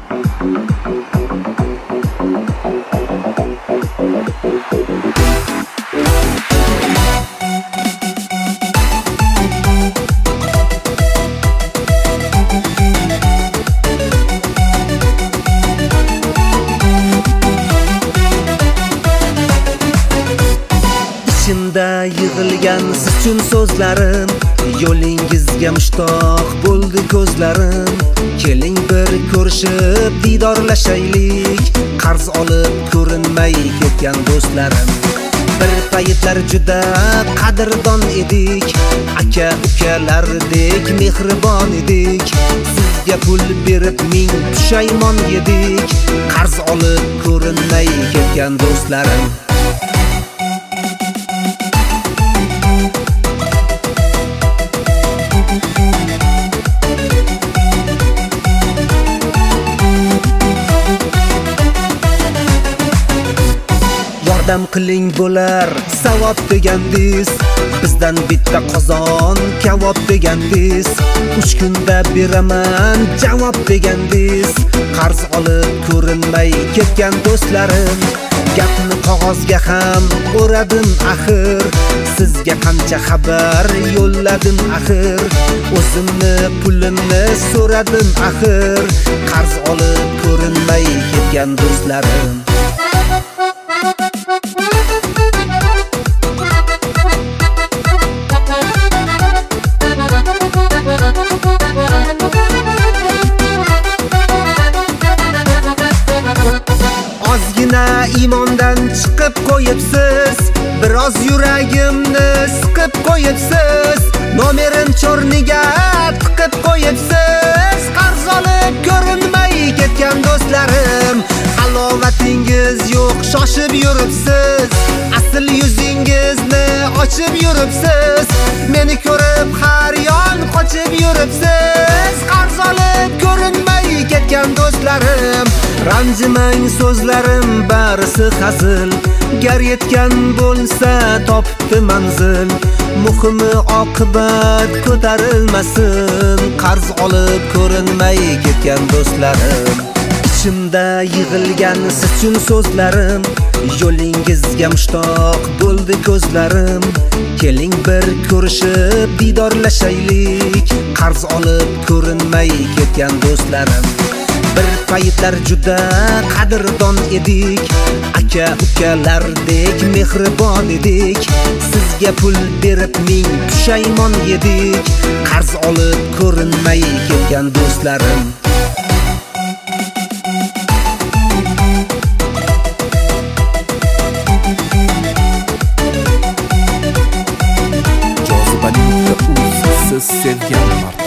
İçimde yığılgan siz uchun so'zlarim, yo'lingizga mushtoq bo'ldi ko'zlarim. Keling bir ko'rishib didorlashaylik, qarz olib ko'rinmay ketgan do'stlarim. Bir paytlar juda qadrdon edik, aka ukalardek mehribon edik. Sizga pul berib ming pushaymon yedik, qarz olib ko'rinmay ketgan do'stlarim. Yordam qiling bo'lar savob degandiz, bizdan bitta qozon kavob degandiz. 3 kunda beraman javob degandiz, qarz olib ko'rinmay ketgan do'stlarim. Gapni qog'ozga ham o'radim axir, sizga qancha xabar yo'lladim axir. O'zimni pulimni so'radim axir, qarz olib ko'rinmay ketgan do'stlarim. Ozgina iymondan chiqib qo'yibsiz, biroz yuragimni siqib qo'yibsiz. Nomerim cho'rniga tiqib qo'yibsiz, qarz olib ko'rinmay ketgan do'stlarim. Halovatingiz yo'q, shoshib yuribsiz, asl yuzingizni ochib yuribsiz. Meni ko'rib har yon qochib yuribsiz, qarz olib ko'rinmay ketgan do'stlarim. Ranjimang so'zlarim barisi hazil, gar yetgan bo'lsa topdi manzil. Muhimi oqibat ko'tarilmasin, qarz olib ko'rinmay ketgan do'stlarim. İçimde yığılgan siz uchun so'zlarim, yo'lingizga mushtoq bo'ldi ko'zlarim. Keling bir ko'rishib didorlashaylik, qarz olib ko'rinmay ketgan do'stlarim. Bir paytlar juda qadrdon edik, aka ukalardek mehribon edik. Sizga pul berib ming pushaymon yedik, qarz olib ko'rinmay ketgan do'stlarim. Jozibaning.uz siz sevgan